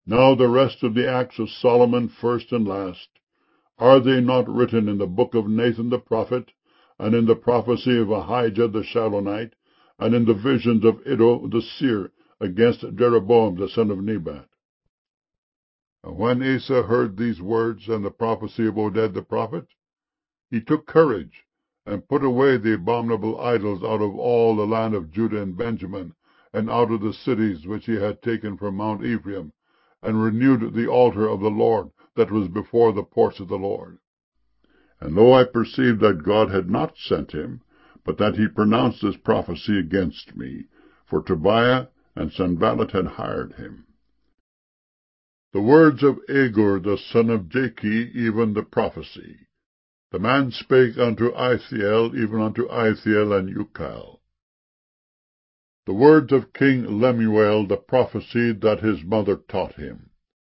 Now the rest of the acts of Solomon, first and last, are they not written in the book of Nathan the prophet, and in the prophecy of Ahijah the Shilonite, and in the visions of Iddo the seer against Jeroboam the son of Nebat? And when Asa heard these words and the prophecy of Oded the prophet, he took courage, and put away the abominable idols out of all the land of Judah and Benjamin, and out of the cities which he had taken from Mount Ephraim, and renewed the altar of the Lord that was before the porch of the Lord. And lo, I perceived that God had not sent him, but that he pronounced this prophecy against me, for Tobiah and Sanballat had hired him. The words of Agur the son of Jakeh, even the prophecy. The man spake unto Ithiel, even unto Ithiel and Ucal. The words of King Lemuel, the prophecy that his mother taught him.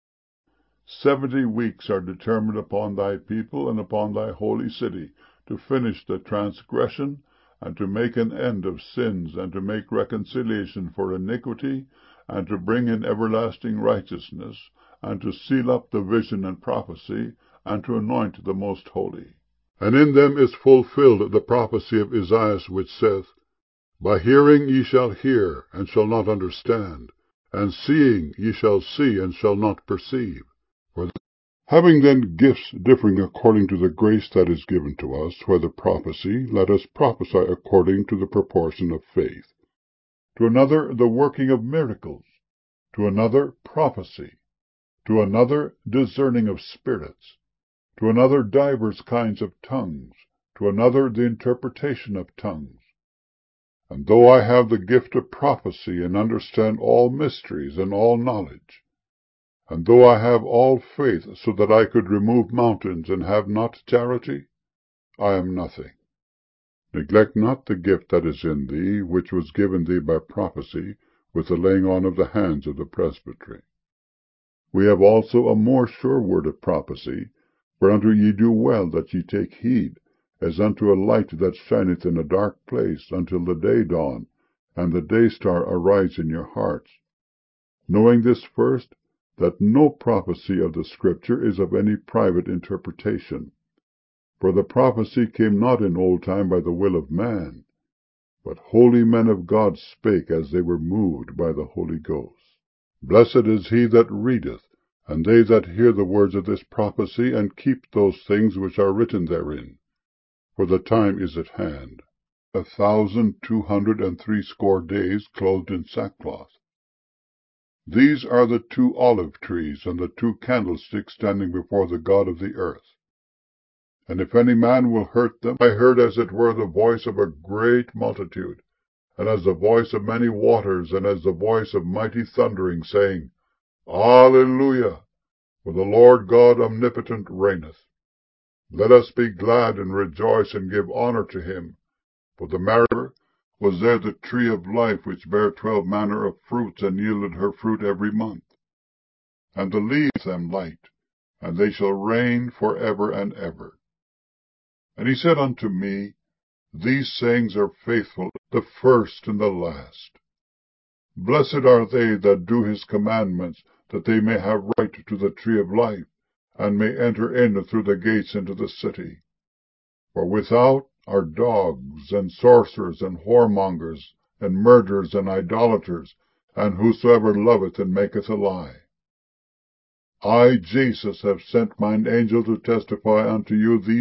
70 weeks are determined upon thy people and upon thy holy city, to finish the transgression, and to make an end of sins, and to make reconciliation for iniquity, and to bring in everlasting righteousness, and to seal up the vision and prophecy, and to anoint the most holy. And in them is fulfilled the prophecy of Esaias, which saith, By hearing ye shall hear, and shall not understand, and seeing ye shall see, and shall not perceive. Having then gifts differing according to the grace that is given to us, whether prophecy, let us prophesy according to the proportion of faith. To another the working of miracles, to another prophecy, to another discerning of spirits, to another divers kinds of tongues, to another the interpretation of tongues. And though I have the gift of prophecy, and understand all mysteries and all knowledge, and though I have all faith, so that I could remove mountains, and have not charity, I am nothing. Neglect not the gift that is in thee, which was given thee by prophecy, with the laying on of the hands of the presbytery. We have also a more sure word of prophecy, whereunto ye do well that ye take heed, as unto a light that shineth in a dark place, until the day dawn, and the day star arise in your hearts. Knowing this first, that no prophecy of the Scripture is of any private interpretation. For the prophecy came not in old time by the will of man, but holy men of God spake as they were moved by the Holy Ghost. Blessed is he that readeth, and they that hear the words of this prophecy, and keep those things which are written therein, for the time is at hand. 1,260 days clothed in sackcloth. These are the 2 olive trees, and the 2 candlesticks standing before the God of the earth. And if any man will hurt them, I heard as it were the voice of a great multitude, and as the voice of many waters, and as the voice of mighty thundering, saying, Alleluia! For the Lord God omnipotent reigneth. Let us be glad and rejoice, and give honor to him. For the marriage was there the tree of life, which bare 12 manner of fruits, and yielded her fruit every month. And the leaves them light, and they shall reign for ever and ever. And he said unto me, These sayings are faithful, the first and the last. Blessed are they that do his commandments, that they may have right to the tree of life, and may enter in through the gates into the city. For without are dogs, and sorcerers, and whoremongers, and murderers, and idolaters, and whosoever loveth and maketh a lie. I, Jesus, have sent mine angel to testify unto you these